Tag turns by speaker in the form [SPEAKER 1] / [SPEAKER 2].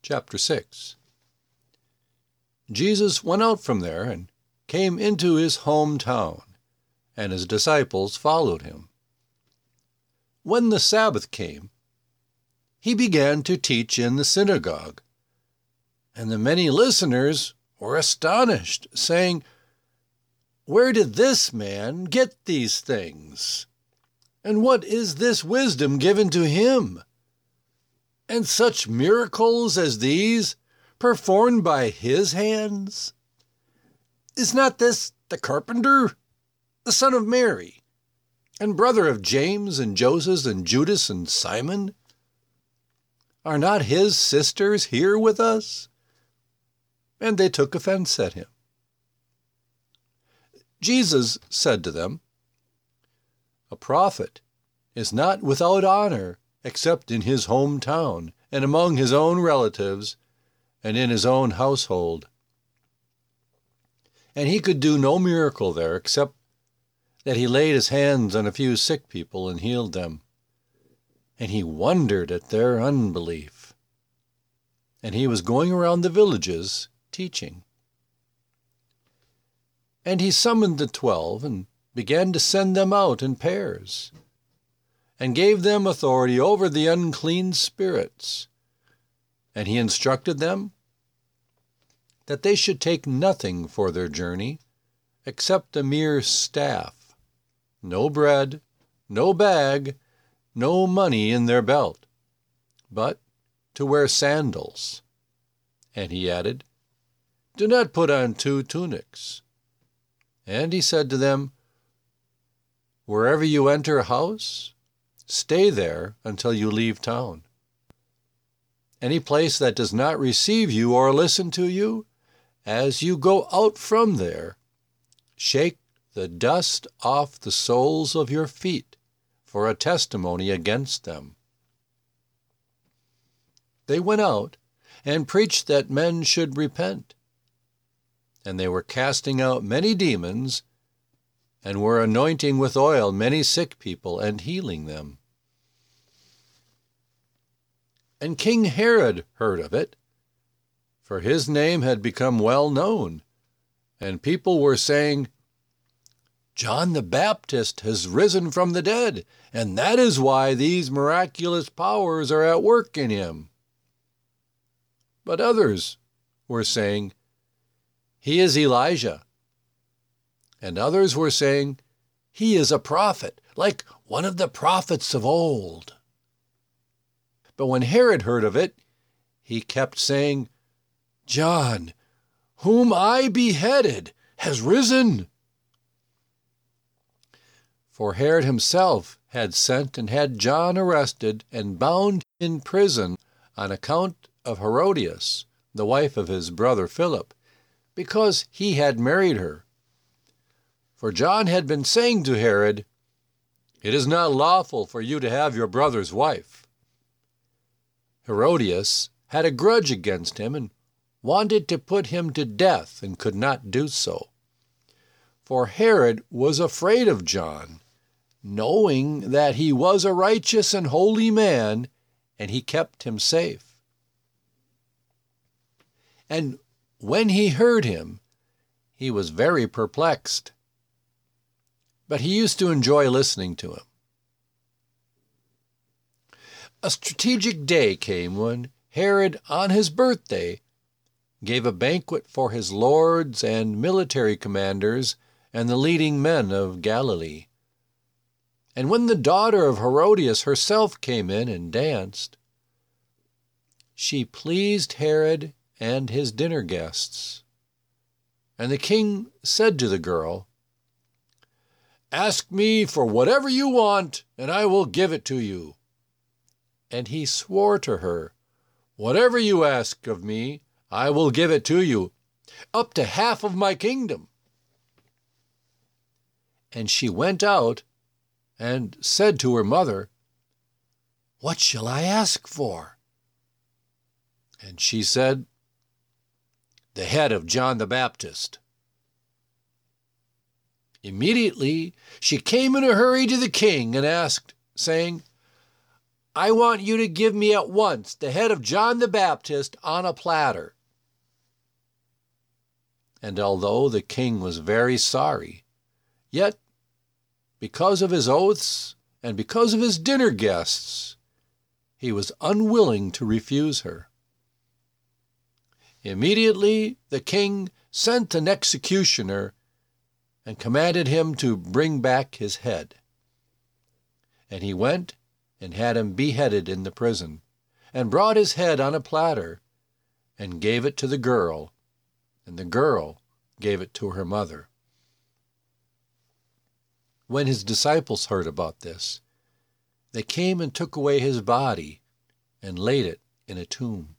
[SPEAKER 1] Chapter 6. Jesus went out from there and came into his hometown, and his disciples followed him. When the Sabbath came, he began to teach in the synagogue, and the many listeners were astonished, saying, "Where did this man get these things? And what is this wisdom given to him? And such miracles as these performed by his hands? Is not this the carpenter, the son of Mary, and brother of James and Joseph and Judas and Simon? Are not his sisters here with us?" And they took offense at him. Jesus said to them, "A prophet is not without honor except in his hometown and among his own relatives and in his own household." And he could do no miracle there except that he laid his hands on a few sick people and healed them. And he wondered at their unbelief. And he was going around the villages teaching. And he summoned the 12 and began to send them out in pairs, and gave them authority over the unclean spirits. And he instructed them that they should take nothing for their journey except a mere staff, no bread, no bag, no money in their belt, but to wear sandals. And he added, "Do not put on 2 tunics." And he said to them, "Wherever you enter a house, stay there until you leave town. Any place that does not receive you or listen to you, as you go out from there, shake the dust off the soles of your feet for a testimony against them." They went out and preached that men should repent. And they were casting out many demons, and were anointing with oil many sick people and healing them. And King Herod heard of it, for his name had become well known, and people were saying, "John the Baptist has risen from the dead, and that is why these miraculous powers are at work in him." But others were saying, "He is Elijah." And others were saying, "He is a prophet, like one of the prophets of old." But when Herod heard of it, he kept saying, "John, whom I beheaded, has risen." For Herod himself had sent and had John arrested and bound in prison on account of Herodias, the wife of his brother Philip, because he had married her. For John had been saying to Herod, "It is not lawful for you to have your brother's wife." Herodias had a grudge against him and wanted to put him to death and could not do so. For Herod was afraid of John, knowing that he was a righteous and holy man, and he kept him safe. And when he heard him, he was very perplexed. But he used to enjoy listening to him. A strategic day came when Herod, on his birthday, gave a banquet for his lords and military commanders and the leading men of Galilee. And when the daughter of Herodias herself came in and danced, she pleased Herod and his dinner guests. And the king said to the girl, "Ask me for whatever you want, and I will give it to you." And he swore to her, "Whatever you ask of me, I will give it to you, up to half of my kingdom." And she went out and said to her mother, "What shall I ask for?" And she said, "The head of John the Baptist." Immediately she came in a hurry to the king and asked, saying, I want you to give me at once the head of John the Baptist on a platter." And although the king was very sorry, yet because of his oaths and because of his dinner guests, he was unwilling to refuse her. Immediately the king sent an executioner and commanded him to bring back his head. And he went and had him beheaded in the prison, and brought his head on a platter, and gave it to the girl, and the girl gave it to her mother. When his disciples heard about this, they came and took away his body and laid it in a tomb.